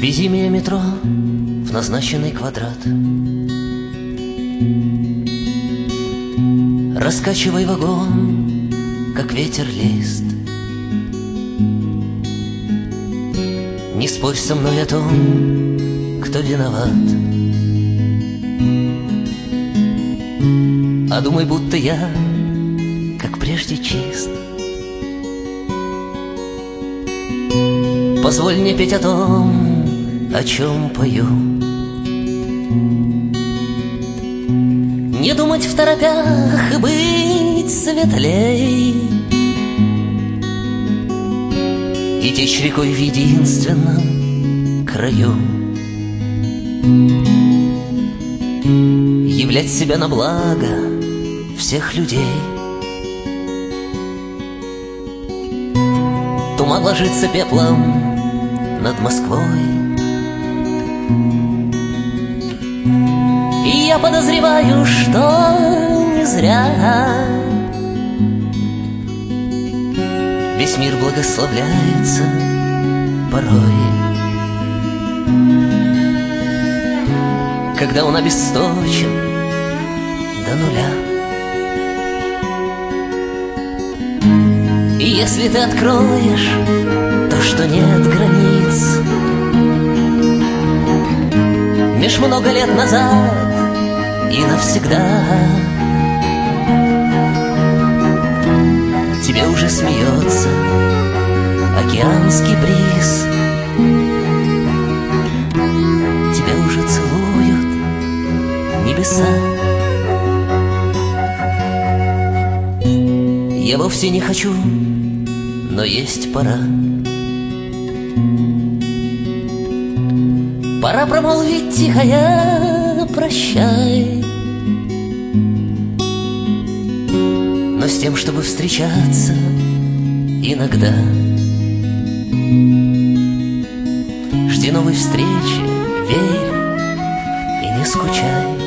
Вези меня метро в назначенный квадрат. Раскачивай вагон, как ветер лист. Не спорь со мной о том, кто виноват, а думай, будто я, как прежде, чист. Позволь мне петь о том, о чем пою, не думать второпях и быть светлей, и течь рекой в единственном краю, являть себя на благо всех людей. Туман ложится пеплом над Москвой, и я подозреваю, что не зря весь мир благословляется порой, когда он обесточен до нуля. И если ты откроешь то, что нет границ, меж много лет назад и навсегда, тебе уже смеется океанский бриз, тебя уже целуют небеса. Я вовсе не хочу, но есть пора. Пора промолвить тихая прощай, но с тем, чтобы встречаться иногда. Жди новой встречи, верь и не скучай.